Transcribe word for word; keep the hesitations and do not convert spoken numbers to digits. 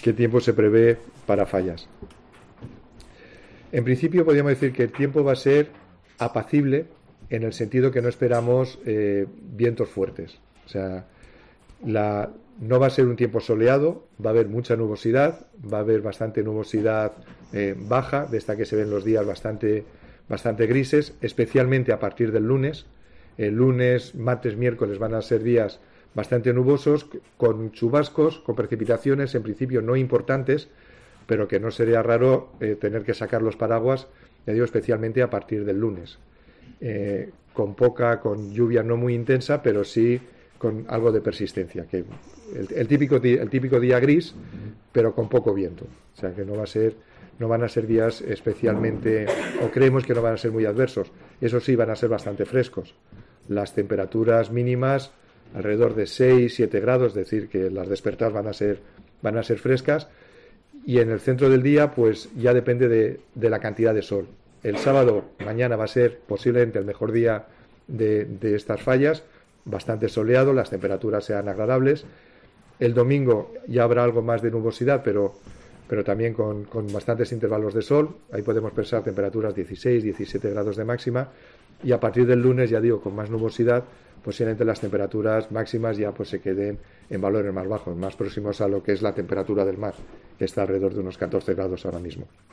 ¿Qué tiempo se prevé para fallas? En principio podríamos decir que el tiempo va a ser apacible, en el sentido que no esperamos eh, vientos fuertes. O sea, la, no va a ser un tiempo soleado, va a haber mucha nubosidad, va a haber bastante nubosidad eh, baja, de esta que se ven los días bastante, bastante grises, especialmente a partir del lunes. El lunes, martes, miércoles van a ser días bastante nubosos, con chubascos, con precipitaciones, en principio no importantes, pero que no sería raro eh, tener que sacar los paraguas, ya digo, especialmente a partir del lunes. Eh, con poca, con lluvia no muy intensa, pero sí con algo de persistencia, que el, el típico día, el típico día gris, pero con poco viento. O sea que no va a ser, no van a ser días especialmente, o creemos que no van a ser muy adversos. Eso sí, van a ser bastante frescos. Las temperaturas mínimas alrededor de seis, siete grados, es decir, que las despertar van a ser, van a ser frescas. Y en el centro del día, pues ya depende de, de la cantidad de sol. El sábado, mañana, va a ser posiblemente el mejor día de, de estas fallas, bastante soleado, las temperaturas sean agradables. El domingo ya habrá algo más de nubosidad, pero, pero también con, con bastantes intervalos de sol. Ahí podemos pensar temperaturas dieciséis, diecisiete grados de máxima. Y a partir del lunes, ya digo, con más nubosidad, posiblemente las temperaturas máximas ya pues se queden en valores más bajos, más próximos a lo que es la temperatura del mar, que está alrededor de unos catorce grados ahora mismo.